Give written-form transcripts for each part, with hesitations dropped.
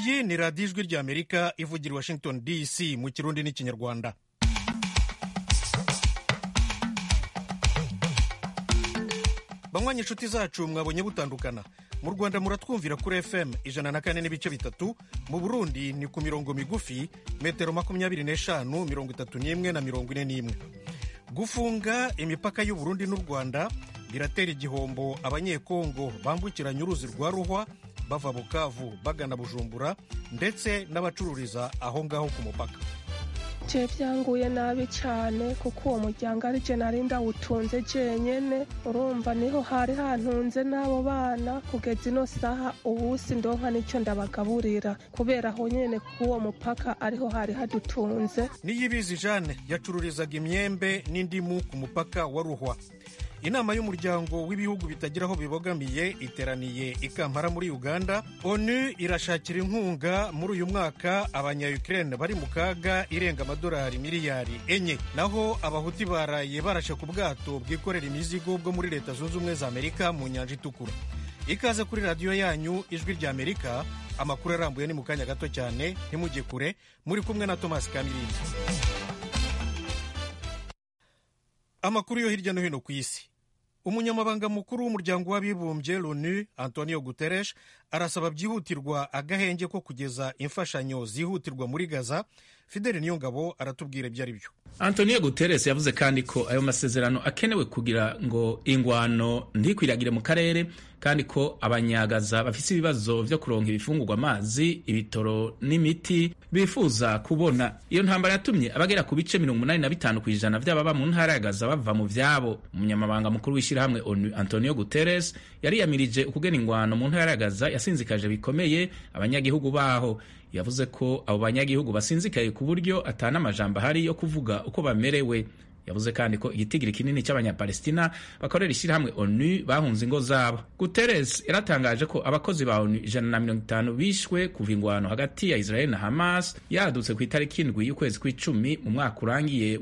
iyi ni radiyo ijwi ry'amerika ivugira i Washington DC mu kirundi n'ikinyarwanda. banywanyi inshuti zacu mwabonye butandukana. Mu Rwanda muratwumvira kuri FM 104.3, mu Burundi ni ku mirongo migufi metero 25, 31 na 41. Gufunga imipaka y'u Burundi n'u Rwanda biratera igihombo abanyekongo bambukiranya uruzi rwa Ruhwa bava Bukavu bagana Bujumbura ndetse n'abacururiza aho ngaho ku mupaka. Je byanguye nabi cyane kuko uwo muryango ari je nari ndawutunze jenyene, urumva niho hari hantunze n'abo bana kugeza ino saha ubusi ndonka nicyo ndabagaburira kubera aho nyene kuwo mupaka ariho hari hadutunze. Niyibizi Jeanne yacururizaga imyembe n'indimu ku mupaka wa Ruhwa. Inama y'umuryango w'ibihugu bitagira aho bibogamiye iteraniye i Kampala muri Uganda. ONU irashakira inkunga muri uyu mwaka abanya-Ukraine bari mu kaga irenga amadolari miliyari 4. Naho abahuti baraye barashe ku bwato bwikorera imizigo bwo muri Leta Zunze Ubumwe za Amerika mu Nyanja Itukura. Ikaze kuri radiyo yanyu Ijwi ry'Amerika. Amakuru arambuye ni mu kanya gato cyane, ntimujye kure. Muri kumwe na Thomas Kamirinzi. Amakuru yo hirya no hino ku isi. Umunyamabanga mukuru w'umuryango w'abibumbye l'ONU Antonio Guterres arasaba byihutirwa agahenge ko kugeza imfashanyo zihutirwa muri Gaza. Fidel Niyongabo aratubwira ibyo ari byo. Antonio Guterres yavuze kandi ko ayo masezerano akenewe kugira ngo ingwano ntikwiragire mu karere, kandi ko abanyagaza bafise ibibazo vyo kuronka ibifungurwa, amazi, ibitoro n'imiti bifuza kubona. Iyo ntambara yatumye abagera ku bice 85% vy'ababa mu ntara ya Gaza bava mu vyabo. Umunyamabanga mukuru w'ishirahamwe ONU Antonio Guterres yari yamirije ukugena ingwano mu ntara ya Gaza yasinzikaje bikomeye abanyagihugu baho. Yavuze ko abo banyagihugu basinzikaye ku buryo atana amajambo ahari yo kuvuga uko bamerewe. Yavuze kandi ko igitigiri kinini cy'abanyapalestina bakorera ishyirahamwe ONU bahunze ingo zabo. Guterres yaratangaje ko abakozi ba ONU 150 bishwe kuva ingwano hagati ya Israel na Hamas yadutse ku itariki 7 y'ukwezi kw'icumi mu mwaka urangiye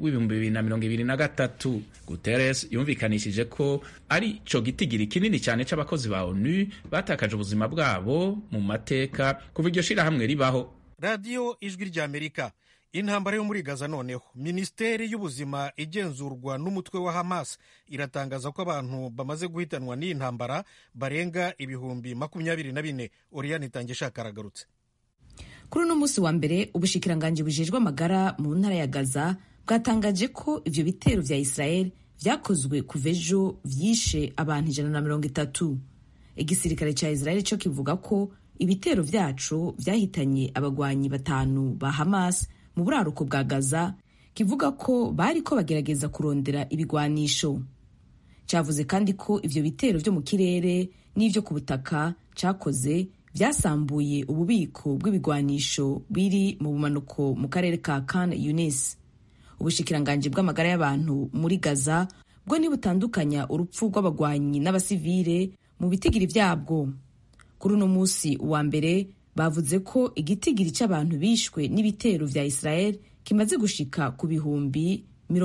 w'2023. Guterres yumvikanishije ko ari co gitigiri kinini cyane c'abakozi ba ONU batakaje ubuzima bwabo mu mateka kuva iryo shirahamwe ribaho. Radio Ijwi ry'Amerika. Intambara yo muri Gaza noneho. Minisiteri y'ubuzima igenzurwa n'umutwe wa Hamas iratangaza ko abantu bamaze guhitanwa n'iyi ntambara barenga ibihumbi 24. Oriane Tangisha karagarutse. Kuri uno munsi wa mbere ubushikiranganje bujejwe amagara mu ntara ya Gaza bwatangaje ko ivyo bitero vya Israel vyakozwe kuva ejo vyishe abantu 130. Igisirikare ca Israel cyo kivuga ko ibitero vyacu vyahitanye abagwanyi 5 ba Hamas mu buraruko bwa Gaza, kivuga ko bariko bagerageza kurondera ibigwanisho. Cavuze kandi ko ivyo bitero vyo mu kirere n'ivyo ku butaka cakoze vyasambuye ububiko bw'ibigwanisho biri mu bumanuko mu karere ka Khan Yunis. Ubushikiranganje bw'amagara y'abantu muri Gaza bwo ntibutandukanya urupfu rw'abagwanyi n'abasivile mu bitigiri vyabwo. Kuri uno musi wa mbere bavuze ko igitigiri cy'abantu bishwe n'ibitero vya Israel kimaze gushika ku bihumbi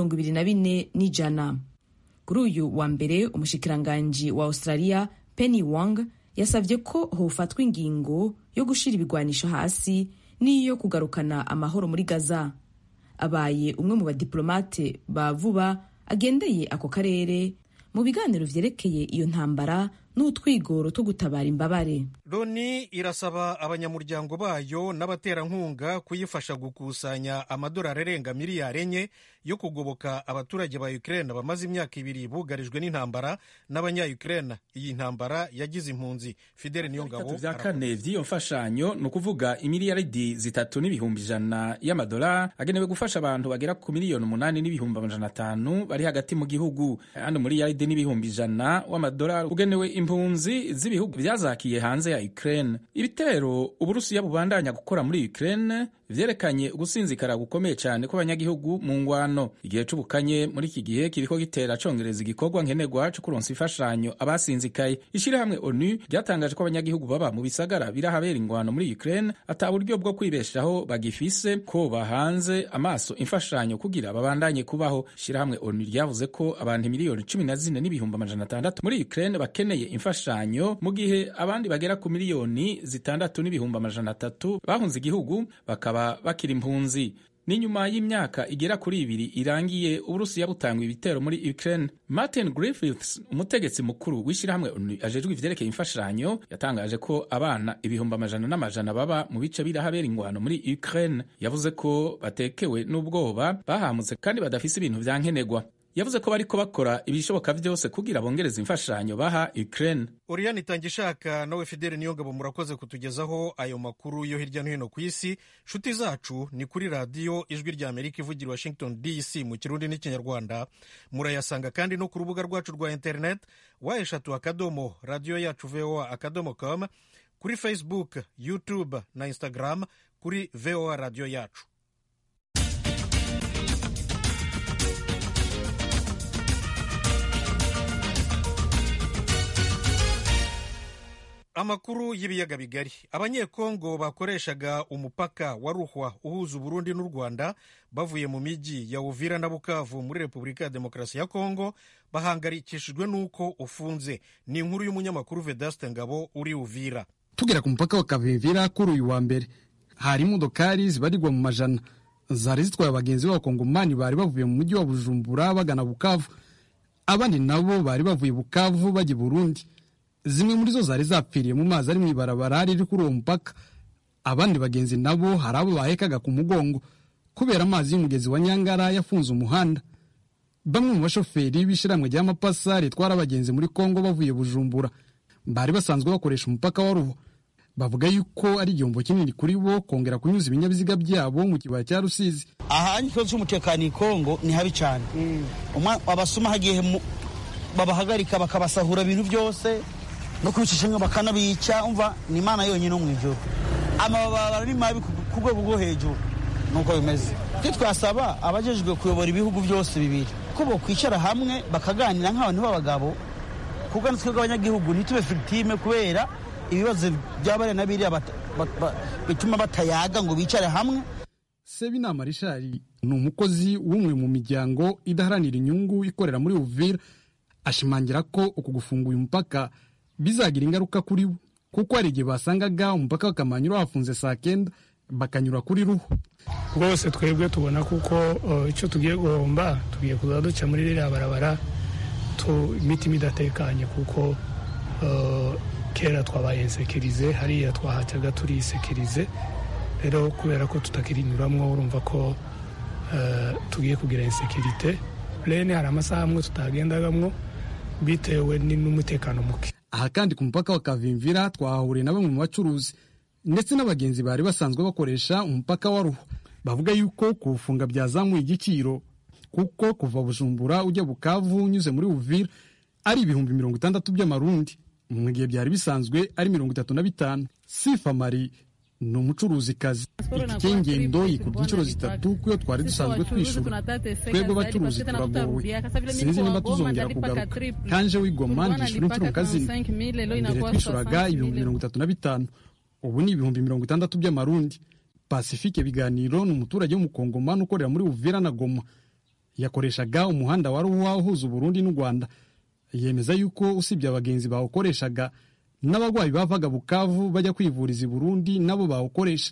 24,100. Kuri uyu wa mbere umushikiranganji wa Australia Penny Wong yasavye ko hofatwa ingingo yo gushira ibigwanisho hasi n'iyo kugarukana amahoro muri Gaza. Abaye umwe mu badiplomate ba vuba agendeye ako karere mu biganiro vyerekeye iyo ntambara n'utwigoro two gutabara imbabare. Loni irasaba abanyamuryango bayo n'abaterankunga kuyifasha gukusanya amadolari arenga miliyari 4 yo kugoboka abaturage ba Ukraine bamaze imyaka 2 bugarijwe n'intambara n'abanya-Ukraine. Iyi ntambara yagize impunzi. Fidel Niyongabo vya kane vy'iyo mfashanyo ni ukuvuga imiliyaridi 3.1 y'amadolari agenewe gufasha abantu bagera ku miliyoni 8.5 bari hagati mu gihugu, kandi miliyaridi 100 w'amadolari ugenewe impunzi z'ibihugu vyazakiye hanze ya Ukraine. Ibitero Uburusiya bubandanya gukora muri Ukraine vyerekanye ugusinzikara gukomeye cyane kw'abanyagihugu mu ngwano. Igihe c'ubukanye muri iki gihe kiriko gitera congereza igikorwa nkenerwa cyo kuronsa imfashanyo abasinzikaye. Ishirahamwe ONU ryatangaje ko abanyagihugu baba mu bisagara birahabera ingwano muri Ukraine ata buryo bwo kwibeshaho bagifise, ko bahanze amaso imfashanyo kugira babandanye kubaho. Ishirahamwe ONU ryavuze ko abantu miliyoni 14 n'ibihumbi 600 muri Ukraine bakeneye imfashanyo mu gihe abandi bagera ku miliyoni 6,300,000 bahunze igihugu bakaba bakiri impunzi. Ni nyuma y'imyaka igera kuri 2 irangiye Uburusiya butangwa ibitero muri Ukraine. Martin Griffiths, umutegetsi mukuru w'ishyirahamwe ONU ajejwe ivyerekeye imfashanyo, yatangaje ko abana 100,000 baba mu bice birahabera ingwano muri Ukraine. Yavuze ko batekewe n'ubwoba, bahamutse kandi badafise ibintu vyankenerwa. Yavuze ko bariko bakora ibishoboka vyose kugira bongereza imfashanyo baha Ukraine. Oriane Itangishaka nawe Fidele Niyongabo murakoze kutugezaho ayo makuru yo hirya no hino ku isi. Shuti zacu ni kuri radiyo Ijwi rya Amerika ivugira Washington DC mu Kirundi n'Ikinyarwanda. Murayasanga kandi no ku rubuga rwacu rwa internet wa radio yacu voa.com, kuri Facebook, YouTube na Instagram kuri VOA radio yacu. Amakuru y'ibiyaga bigari. Abanyekongo bakoreshaga umupaka wa Ruhwa uhuza Uburundi n'u Rwanda bavuye mu miji ya Uvira na Bukavu muri Repubulika ya Demokarasi ya Kongo bahangarikishijwe n'uko ufunze. Ni inkuru y'umunyamakuru Vedaste Ngabo uri Uvira. Tugera ku mupaka wa Kavimvira kuri uyu wa mbere, hari imodokari zibarirwa mu majana zari zitwaye abagenzi b'abakongomani bari bavuye mu mujyi wa Bujumbura bagana Bukavu. Abandi nabo bari bavuye Bukavu bajya Burundi. Zimwe muri zo zari zapfiriye mu mazi ari mu ibarabara riri kuri uwo mupaka. Abandi bagenzi nabo hari abo bahekaga ku mugongo kubera amazi y'umugezi wa Nyangara yafunze umuhanda. Bamwe mu bashoferi b'ishiramwe ry'amapasa ritwara abagenzi muri Kongo bavuye Bujumbura bari basanzwe bakoresha umupaka wa Ruhwa. Bavuga yuko ari igihombo kinini kuri bo kongera kunyuza ibinyabiziga byabo mu kibaya cya Rusizi. Aha ikibazo cy'umutekano i Kongo ni habi cyane. Abasuma hagiye babahagarika bakabasahura ibintu byose no kubicisha bakanabica. Umva ni Imana yonyine no mwijoro. Amababa ari mabi ku rwego rwo hejuru nuko bimeze. Twasaba abajejwe kuyobora ibihugu byose bibiri ko bo kwicara hamwe bakaganira nk'abantu b'abagabo, kuko natwe abanyagihugu ntitube victime kubera ibibazo by'abare nabiriya bituma batayaga ngo bicare hamwe. Sebinama Richard ni umukozi w'umwe mu miryango idaharanira inyungu ikorera muri Uvira. Ashimangira ko uku gufunga uyu mupaka bizagira ingaruka kuri bo, kuko hari igihe basangaga umupaka wakamanyura wafunze saa 9 bakanyura kuri Ruhwa. Rwose twebwe tubona kuko icyo tugiye guhomba, tugiye kuza duca muri ririya barabara imitima idatekanye, kuko kera twabaye insekirize, hariya twahacaga turi insekirize. Rero kubera ko tutakirinyuramwo urumva ko tugiye kugira insekirite. Rene hari amasaha amwe tutagendagamwo bitewe n'umutekano muke. Aha kandi ku mupaka wa Kavimvira twahahuriye na bamwe mu bacuruzi ndetse n'abagenzi bari basanzwe bakoresha umupaka wa Ruhwa. Bavuga yuko kuwufunga byazamuye igiciro, kuko kuva Bujumbura ujya Bukavu unyuze muri Uvira ari 60,000 by'amarundi, mu gihe byari bisanzwe ari 35. Sifa Mari ni umucuruzi kazi. Iki ngendo yikubye inshuro 3 kuyo twari dusanzwe twishura. Twebwe bacuruzi turagowe, sinzi niba tuzongera kugaruka. Kanje w'Igoma ndishura inshuro kazini, mbere twishuraga 35,000, ubu ni 60,000 by'amarundi. Pacifique Biganiro ni umuturage w'umukongomani ukorera muri Uvira na Goma. Yakoreshaga umuhanda wa Ruhwa uhuza Burundi n'u Rwanda. Yemeza yuko usibye abagenzi bawukoreshaga, n'abagwayi bavaga Bukavu bajya kwivuriza i Burundi nabo bawukoresha.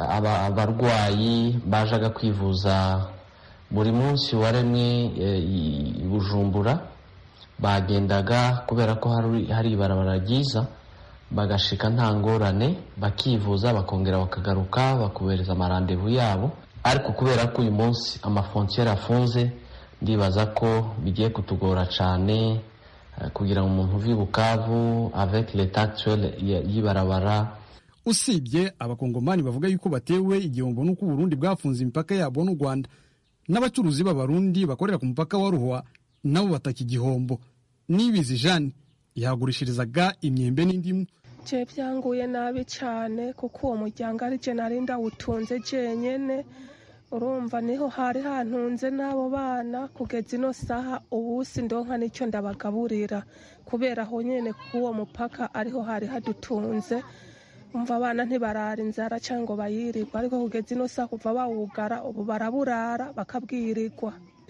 Abarwayi bajaga kwivuza buri munsi waremwe i Bujumbura bagendaga kubera ko hari ibarabara ryiza, bagashika nta ngorane, bakivuza bakongera bakagaruka bakubereza amarandevu yabo. Ariko kubera ko uyu munsi amafrontiere afunze, ndibaza ko bigiye kutugora cyane kugira ngo umuntu uvi Bukavu avec l'état actuel y'ibarabara. Usibye abakongomani bavuga yuko batewe igihombo n'uko Burundi bwafunze imipaka yabo n'u Rwanda, n'abacuruzi b'abarundi bakorera ku mupaka wa Ruhwa nabo bataki igihombo. Nibizi Jeanne yagurishirizaga imyembe n'indimu. Je byanguye nabi cyane kuko uwo muryango ari je narinda utunze jenyene. Urumva niho hari hantunze n'abo bana kugeza ino saha, ubusi ndonka nicyo ndabagaburira kubera aho nyene kuwo mupaka ariho hari hadutunze. Umva abana ntibarara inzara cyangwa bayirirwa, ariko kugeza ino saha kuva bawugara ubu baraburara bakabwirirwa.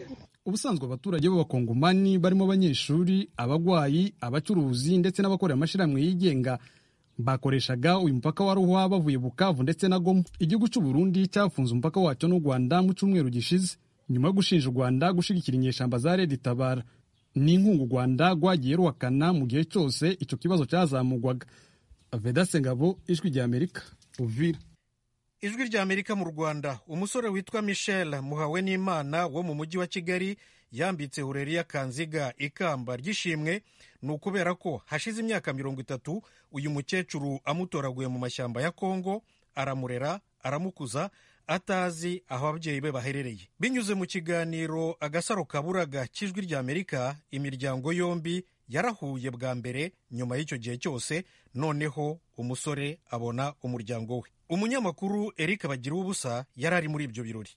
ubusanzwe abaturage b'abakongomani barimo abanyeshuri, abagwayi, abacuruzi ndetse n'abakorera amashyirahamwe yigenga bakoreshaga uyu mupaka wa Ruhwa bavuye Bukavu ndetse na Goma. Igihugu cy'u Burundi cyafunze umupaka wacyo n'u Rwanda mu cyumweru gishize nyuma yo gushinja u Rwanda gushigikira inyeshyamba za Red Tabara. Ni inkunga u Rwanda rwagiye ruhakana mu gihe cyose icyo kibazo cyazamugwaga. Vedaste Ngabo, Ijwi ry'Amerika, Uvira. Ijwi ry'Amerika mu Rwanda. Umusore witwa Michel Muhawenimana wo mu mujyi wa Kigali yambitse Aurelien Kanziga ikamba ry'ishimwe. Ni ukubera ko hashize imyaka 30 uyu mukecuru amutoraguye mu mashyamba ya Kongo, aramurera, aramukuza, atazi aho ababyeyi be baherereye. Binyuze mu kiganiro Agasaro Kaburaga cy'Ijwi ry'Amerika, imiryango yombi yarahuye bwa mbere nyuma y'icyo gihe cyose, noneho umusore abona umuryango we. Umunyamakuru Eric Bagiruwubusa yari ari muri ibyo birori.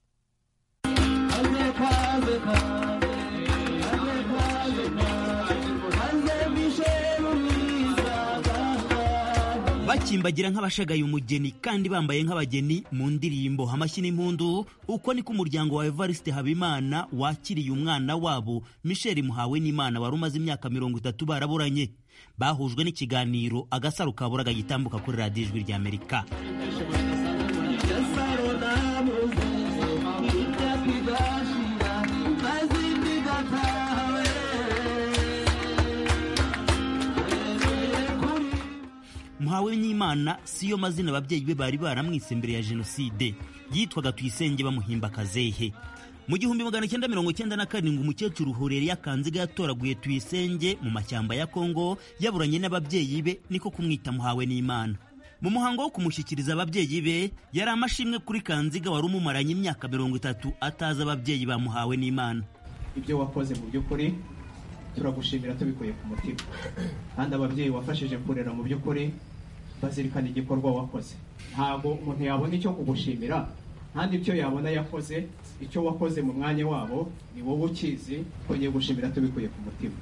bakimbagira nk'abashagaye umugeni kandi bambaye nk'abageni mu ndirimbo, amashyi n'impundu. Uko niko umuryango wa Evariste Habimana wakiriye umwana wabo Michel Muhawenimana wari umaze imyaka 30 baraburanye. Bahujwe n'ikiganiro Agasaro Kaburaga gitambuka kuri Radio Ijwi ry'Amerika. Muhawenimana siyo mazina ababyeyi be bari baramwise mbere ya jenoside. Yitwaga Tuyisenge bamuhimba Kazehe. Mu 1997 umukecuru Aurelien Kanziga yatoraguye Tuyisenge mu mashyamba ya Kongo yaburanye n'ababyeyi be, niko kumwita Muhawenimana. Mu muhango wo kumushyikiriza ababyeyi be yari amashimwe kuri Kanziga wari umumaranye imyaka 30 ataza ababyeyi ba Muhawenimana. Ibyo wakoze mu by'ukuri turagushimira tubikuye ku mutima, kandi ababyeyi wafashije kurera mu by'ukuri bazirikana igikorwa wakoze. Ntabwo umuntu yabona icyo kugushimira, kandi icyo yabona yakoze, icyo wakoze mu mwanya wabo ni wowe ukizi. Twongeye gushimira tubikuye ku mutima.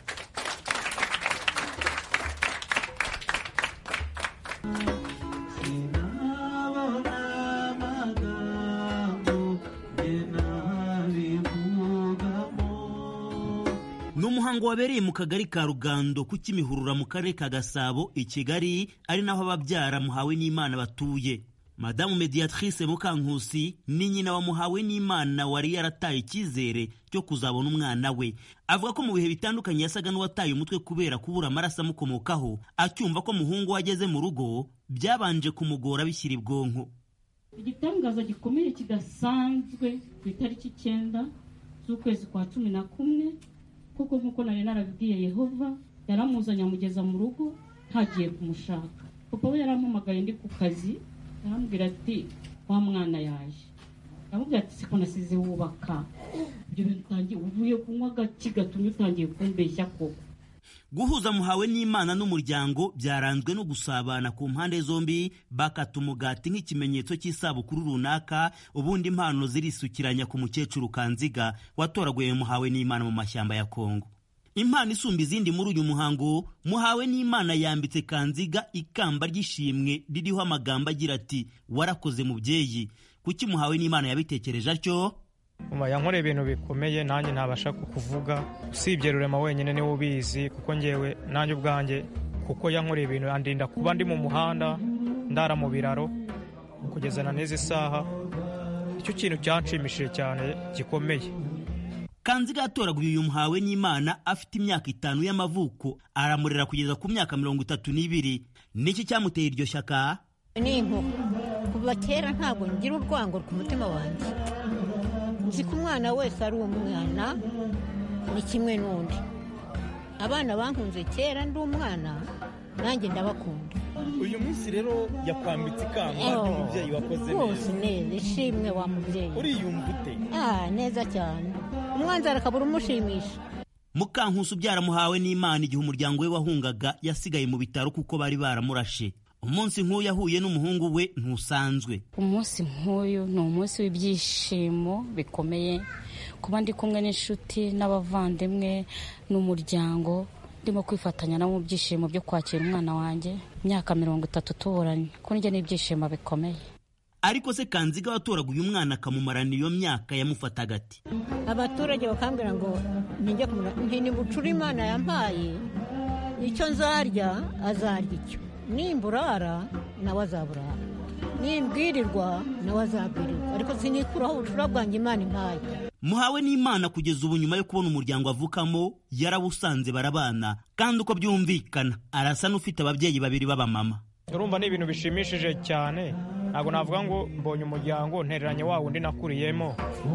Umuhango wabereye mu kagari ka Rugando ku Kimihurura mu karere ka Gasabo i Kigali, ari naho ababyara Muhawenimana batuye. Madamu Mediatrice Mukankusi ni nyina wa Muhawenimana wari yarataye icyizere cyo kuzabona umwana we. Avuga ko mu bihe bitandukanye yasaga n'uwataye umutwe kubera kubura amaraso amukomokaho, acyumva ko muhungu wageze mu rugo byabanje kumugora bishyira ibwonko. Igitangaza gikomeye kidasanzwe ku itariki 9 z'ukwezi kwa 11, kuko nkuko nari narabibwiye Yehova yaramuzanye amugeza mu rugo ntagiye kumushaka. Papa we yarampamagaye ndi ku kazi, arambwira ati wa mwana yaje. Aramubwira ati siko nasize wubaka, ibyo bintu utangiye uvuye kunywa gaki gatumye utangiye kumbeshya koko. Guhuza Muhawenimana n'umuryango byaranzwe no gusabana ku mpande zombi, bakata umugati nk'ikimenyetso cy'isabukuru runaka, ubundi impano zirisukiranya ku mukecuru Kanziga watoraguye Muhawenimana mu mashyamba ya Kongo. Impano isumba izindi muri uyu muhango, Muhawenimana yambitse Kanziga ikamba ry'ishimwe ririho amagambo agira ati warakoze mubyeyi. Kuki Muhawenimana yabitekereje atyo? Yankoreye ibintu bikomeye nanjye ntabasha kuvuga, usibye Rurema wenyine niwe ubizi, kuko njyewe nanjye ubwanjye, kuko yankoreye ibintu andinda kuba ndi mu muhanda, ndara mu biraro kugeza na n'izi saha. Icyo kintu cyanshimishije cyane gikomeye. Kanziga yatoraguye uyu Muhawenimana afite imyaka 5 y'amavuko, aramurera kugeza ku myaka 32. Niki cyamuteye iryo shyaka? Nimpo kuva kera ntabwo ngira urwango ku mutima wanjye. Nzi ko umwana wese ari umwana, ni kimwe n'undi. Abana bankunze kera ndi umwana, nanjye ndabakunda. Uyu munsi rero yakwambitse ikamba ry'umubyeyi wakoze neza. Neza, ishimwe wa mubyeyi. Uriyumva ute? Neza cyane. Umwanzara akabura umushimisha. Mukankusi ubyara Muhawenimana igihe umuryango we wahungaga yasigaye mu bitaro kuko bari baramurashe. Umunsi nk'uyu yahuye n'umuhungu we ntusanzwe. Umunsi nk'uyu ni umunsi w'ibyishimo bikomeye, kuba ndi kumwe n'inshuti n'abavandimwe n'umuryango, ndimo kwifatanya nabo mu byishimo byo kwakira umwana wanjye imyaka 30 tuburanye. Kuri njye n'ibyishimo bikomeye. ariko se Kanziga watoraguye umwana akamumarana iyo myaka yamufataga ati? Abaturage bakambwira ngo ninjye kumura ntibucura Imana yampaye icyo nzarya azarya icyo, nimburara nawe azaburara, nimbwirirwa nawe azabwirirwa, ariko sinikuraho ubucura bwanjye Imana impaye. Muhawe n'Imana kugeza ubu nyuma yo kubona umuryango avukamo yarawusanze barabana, kandi uko byumvikana arasa n'ufite ababyeyi babiri b'abamama. Urumva ni ibintu bishimishije cyane, ntabwo navuga ngo mbonye umuryango ntereranye wa wundi nakuriyemo,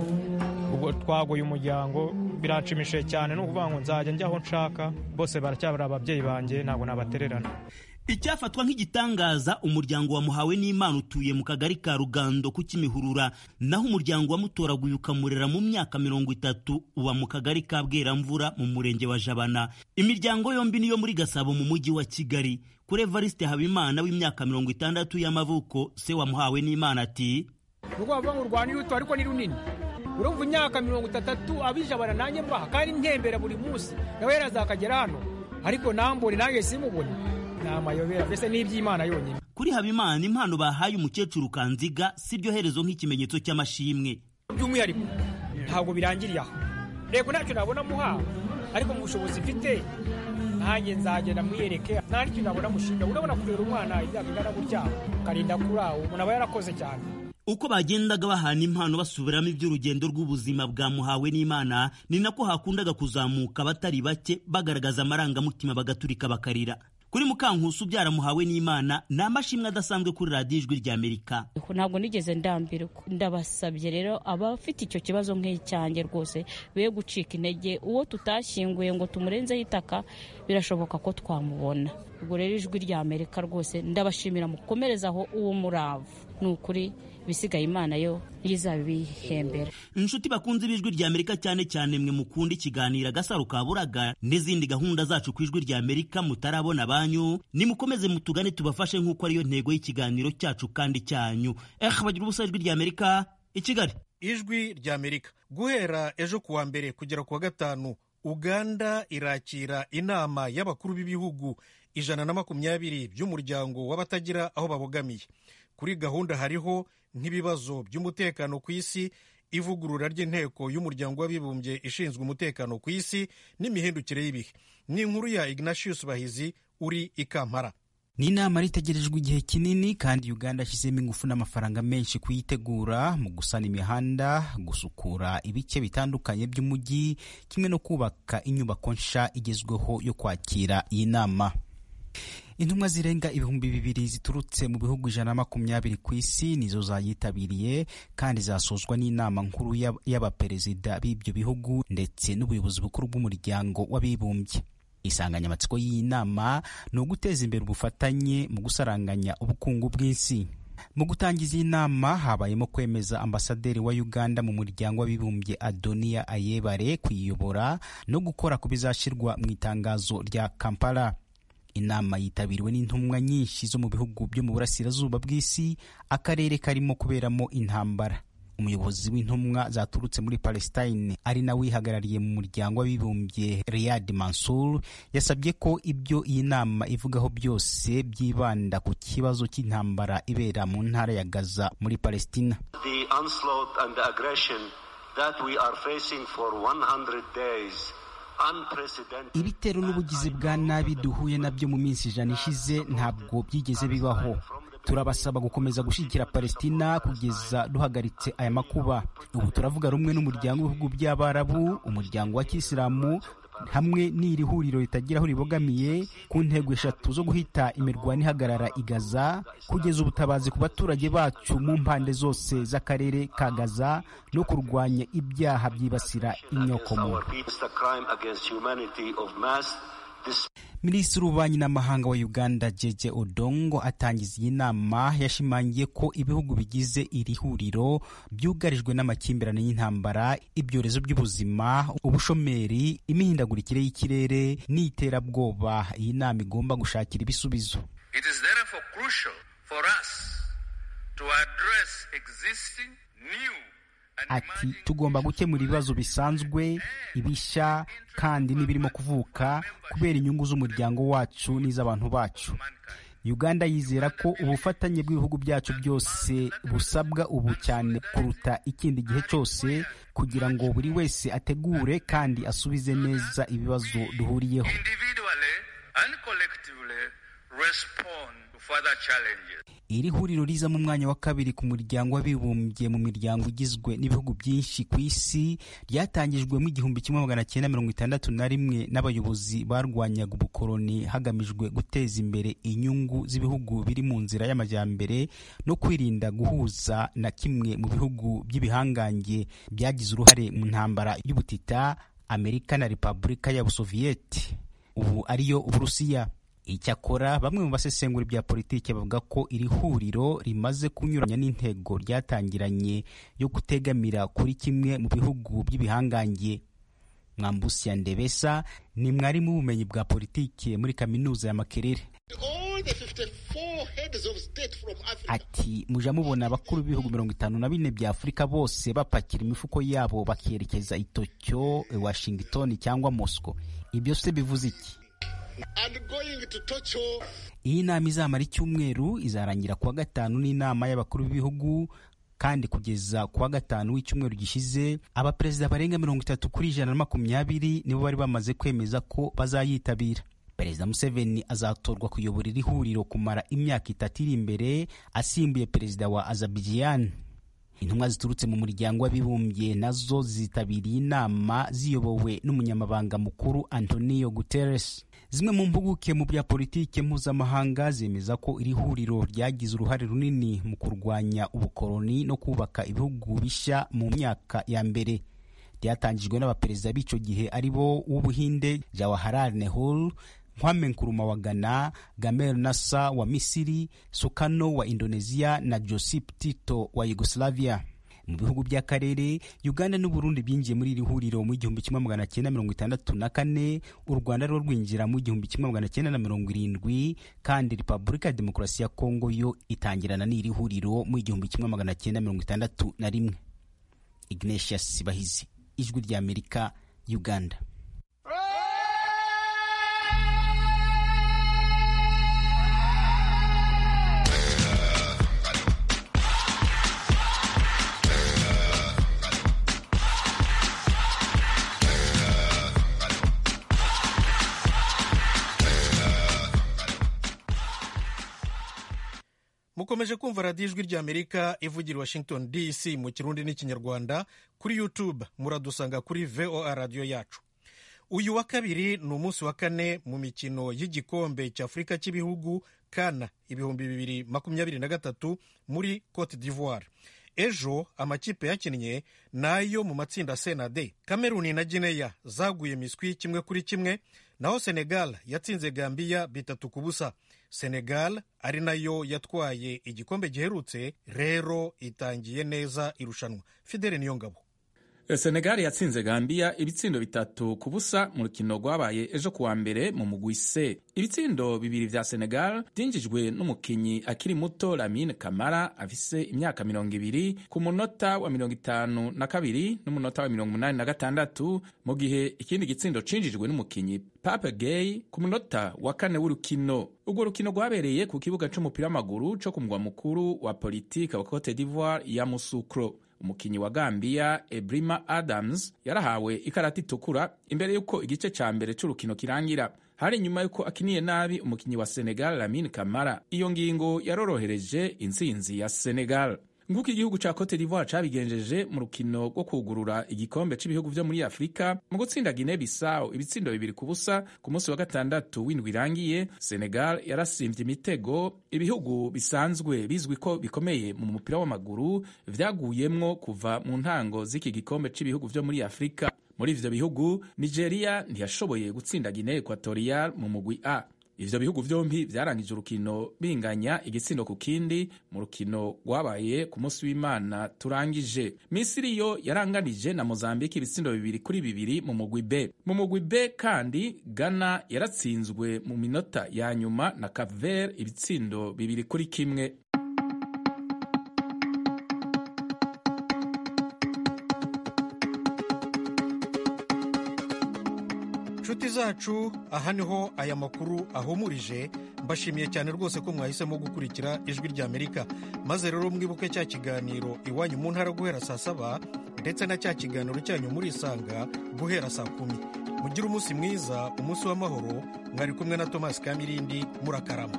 ubwo twaguye umuryango biranshimishije cyane, n'ukuvuga ngo nzajya njya aho nshaka, bose baracyabara ababyeyi banjye, ntabwo nabatererana. Icyafatwa nk'igitangaza, umuryango wa Muhawe n'Imana utuye mu kagari ka Rugando ku Kimihurura, naho umuryango wamutoraguye ukamurera mu myaka 30 uba mu kagari ka Bweramvura mu murenge wa Jabana. Imiryango yombi niyo muri Gasabo mu mujyi wa Kigali. Kuri Evariste Habimana w'imyaka 60 y'amavuko, se wa Muhawe n'Imana ati: "Rugo bavuga ngo rwani ruto ariko ni runini. Urumva imyaka 30 abijabana nanjye mbaha kandi ntembera buri munsi. Nawe yarazakagera hano. Ariko nambone nanjye simubone. Namayobera mbese n'iby'Imana yonyine." Kuri Habimana impano bahaye umukecuru Kanziga siryo herezo nk'ikimenyetso cy'amashimwe. By'umwihariko ntabwo birangiriye aho. Rego ntacyo nabona muha, ariko mu bushobozi mfite nanjye nzagenda mwiyereke, nta n'icyo nabona mushinga. Urabona kurera umwana imyaka ingana gutya karinda kurawo, umuntu aba yarakoze cyane. Uko bagendaga bahana impano basubiramo iby'urugendo rw'ubuzima bwa Muhawe n'Imana, ni nako hakundaga kuzamuka batari bake bagaragaza amarangamutima bagaturika bakarira. Kuri Mukankusi ubyara Muhawe n'Imana ni amashimwe adasanzwe kuri radiyo Ijwi ry'Amerika. Ntabwo nigeze ndambira, ndabasabye rero abafite icyo kibazo nk'icyanjye rwose be gucika intege, uwo tutashyinguye ngo tumurenzeho itaka birashoboka ko twamubona. Ubwo rero Ijwi ry'Amerika rwose ndabashimira mukomerezaho uwo muravu, ni ukuri bisigaye Imana yo yizabihembera. Inshuti bakunze b'Ijwi ry'Amerika, cyane cyane mwe mukunda ikiganiro Agasaro Kaburaga n'izindi gahunda zacu ku Ijwi ry'Amerika mutarabona banyu, nimukomeze mutugane tubafashe nk'uko ariyo ntego y'ikiganiro cyacu kandi cyanyu. Bagira ubusa Ijwi ry'Amerika i Kigali. Ijwi ry'Amerika guhera ejo kuwa mbere kugera kuwa gatanu, Uganda irakira inama y'abakuru b'ibihugu 120 by'umuryango w'abatagira aho babogamiye. Kuri gahunda hariho nk'ibibazo by'umutekano ku isi, ivugurura ry'inteko y'umuryango w'abibumbye ishinzwe umutekano ku isi n'imihindukire y'ibihe. Ni inkuru ya Ignatius Bahizi uri i Kampala. Ni inama ritegerejwe igihe kinini, kandi Uganda yashyizemo ingufu n'amafaranga menshi kuyitegura, mu gusana imihanda, gusukura ibice bitandukanye by'umujyi, kimwe no kubaka inyubako nsha igezweho yo kwakira iyi nama. Intumwa zirenga 2,000 ziturutse mu bihugu 120 ku isi nizo zayitabiriye, kandi zasozwa n'inama nkuru y'abaperezida b'ibyo bihugu ndetse n'ubuyobozi bukuru bw'umuryango w'abibumbye. Insanganyamatsiko y'iyi nama ni uguteza imbere ubufatanye mu gusaranganya ubukungu bw'isi. Mu gutangiza iyi nama habayemo kwemeza ambasaderi wa Uganda mu muryango w'abibumbye Adonia Ayebare kuyiyobora no gukora ku bizashyirwa mu itangazo rya Kampala. Inama yitabiriwe n'intumwa nyinshi zo mu bihugu byo mu burasirazuba bw'isi, akarere karimo kuberamo intambara. Umuyobozi w'intumwa zaturutse muri Palestine ari nawe wihagarariye mu muryango w'abibumbye Riyad Mansour yasabye ko ibyo iyi nama ivugaho byose byibanda ku kibazo cy'intambara ibera mu ntara ya Gaza muri Palestina. The onslaught and the aggression that we are facing for 100 days. Ibitero n'ubugizi bwa nabi duhuye nabyo mu minsi 100 ishize ntabwo byigeze bibaho. Turabasaba gukomeza gushyigikira Palestina kugeza duhagaritse aya makuba. Ubu turavuga rumwe n'umuryango w'ibihugu by'Abarabu, umuryango wa Kisilamu hamwe n'iri huriro ritagira aho ribogamiye ku ntego 3 zo guhita imirwano ihagarara i Gaza, kugeza ubutabazi ku baturage bacu mu mpande zose z'akarere ka Gaza no kurwanya ibyaha byibasira inyokomuntu. Minisitiri w'ububanyi n'amahanga wa Uganda Jeje Odongo atangiza iyi nama yashimangiye ko ibihugu bigize iri huriro byugarijwe n'amakimbirane y'intambara, ibyorezo by'ubuzima, ubushomeri, imihindagurikire y'ikirere n'iterabwoba. Iyi nama igomba gushakira ibisubizo. It is therefore crucial for us to address existing new. Ati tugomba gukemura ibibazo bisanzwe, ibishya kandi n'ibirimo kuvuka kubera inyungu z'umuryango wacu n'iz'abantu bacu. Uganda yizera ko ubufatanye bw'ibihugu byacu byose busabwa ubu cyane kuruta ikindi gihe cyose kugira ngo buri wese ategure kandi asubize neza ibibazo duhuriyeho. Iri huriro riza mu mwanya wa kabiri ku muryango w'abibumbye mu miryango igizwe n'ibihugu byinshi ku isi, ryatangijwe mu 1961 n'abayobozi barwanyaga ubukoloni hagamijwe guteza imbere inyungu z'ibihugu biri mu nzira y'amajyambere no kwirinda guhuza na kimwe mu bihugu by'ibihangange byagize uruhare mu ntambara y'ubutita Amerika na Repubulika y'Abasoviyeti, ubu ariyo Uburusiya. Icyakora bamwe mu basesengura bya politiki bavuga ko iri huriro rimaze kunyuranya n'intego ryatangiranye yo kutegamira kuri kimwe mu bihugu by'ibihangange. Mwambusi ya Ndebesa ni mwarimu w'ubumenyi bwa politiki muri kaminuza ya Makerere. Ati muja mubona abakuru b'ibihugu 54 bya Afurika bose bapakira imifuko yabo bakerekeza i Tokyo, Washington cyangwa Moscow. Ibyo se bivuze iki? Iyi nama izamara icyumweru, izarangira kuwa gatanu n'inama y'abakuru b'ibihugu, kandi kugeza kuwa gatanu w'icyumweru gishize abaperezida barenga 30 kuri 120 nibo bari bamaze kwemeza ko bazayitabira. Perezida Museveni azatorwa kuyobora iri huriro kumara imyaka 3 iri imbere, asimbuye perezida wa Azerbaijan. Intumwa ziturutse mu muryango w'abibumbye nazo zitabiriye inama ziyobowe n'umunyamabanga mukuru Antonio Guterres. Zimwe mu mpuguke mu bya politike mpuzamahanga zemeza ko iri huriro ryagize uruhare runini mu kurwanya ubukoloni no kubaka ibihugu bishya mu myaka ya mbere. Ryatangijwe n'abaperezida b'icyo gihe aribo w'Ubuhinde Jawaharlal Nehru, Kwame Nkrumah wa Ghana, Gamal Nasser wa Misiri, Sukarno wa Indonesia na Josip Tito wa Yugoslavia. Mu bihugu by'akarere, Uganda n'u Burundi byinjiye muri iri huriro mu 1964, u Rwanda rwo rwinjira mu 1970, kandi Repubulika ya Demokarasi ya Kongo yo itangirana n'iri huriro mu 1961. Ignatius Bahizi, Ijwi rya Amerika, Uganda. mukomeje kumva radiyo Ijwi rya Amerika ivugira Washington DC mu Kirundi n'Ikinyarwanda. Kuri YouTube muradusanga kuri VOA radiyo yacu. Uyu wa kabiri ni umunsi wa kane mu mikino y'igikombe cy'Afurika cy'ibihugu CAN 2023 muri Cote d'Ivoire. Ejo amakipe yakinnye nayo mu matsinda C na D. Cameroon na Guinea zaguye miswi 1-1, naho Senegal yatsinze Gambia 3-0. Senegal ari nayo yatwaye igikombe giherutse, rero itangiye neza irushanwa. Fidele Niyongabo. Senegal yatsinze Gambia 3-0 mu rukino rwabaye ejo kuwa mbere mu mugwi C. Ibitsindo bibiri vya Senegal byinjijwe n'umukinyi akiri muto Lamine Camara afise imyaka 20 ku munota wa 52 n'umunota wa 86, mu gihe ikindi gitsindo cinjijwe n'umukinyi Pape Gueye ku munota wa 4 w'urukino. Urwo rukino rwabereye ku kibuga c'umupira w'amaguru co ku mugwa mukuru wa politique wa Cote d'Ivoire ya Yamoussoukro. Umukinyi wa Gambia Ebrima Adams yarahawe ikarata itukura imbere yuko igice ca mbere c'urukino kirangira. Hari nyuma yuko akiniye nabi umukinyi wa Senegal Lamine Camara. Iyo ngingo yarorohereje intsinzi ya Senegal. Nguko igihugu ca Cote d'Ivoire cabigenjeje mu rukino rwo kugurura igikombe c'ibihugu vyo muri Afrika mu gutsinda Guinea Bissau ibitsindo 2-0 ku munsi wa gatandatu w'indwi irangiye. Senegal yarasimvye imitego ibihugu bisanzwe bizwi ko bikomeye mu mupira w'amaguru vyaguyemwo kuva mu ntango z'iki gikombe c'ibihugu vyo muri Afrika. Muri ivyo bihugu Nigeria ntiyashoboye gutsinda Guinea Equatorial mu mugwi A. Ivyo bihugu vyompi vyarangije urukino binganya igitsindo ku kindi mu rukino rwabaye ku munsi w'Imana turangije. Misiri yo yaranganije na Mozambique ibitsindo 2-2 mu mugwi B. Mu mugwi B kandi Ghana yaratsinzwe mu minota ya nyuma na Cape Verde ibitsindo 2-1. Nshuti zacu, aha niho aya makuru ahumurije. mbashimiye cyane rwose ko mwahisemo gukurikira ijwi ry'Amerika. Maze rero mwibuke cya kiganiro iwanyu mu ntara guhera saa 7 ndetse na cya kiganiro cyanyu muri Isanga guhera saa 10. Mugire umunsi mwiza, umunsi w'amahoro. Mwari kumwe na Thomas Kamirindi, murakarama.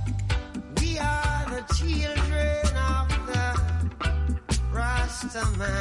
Man.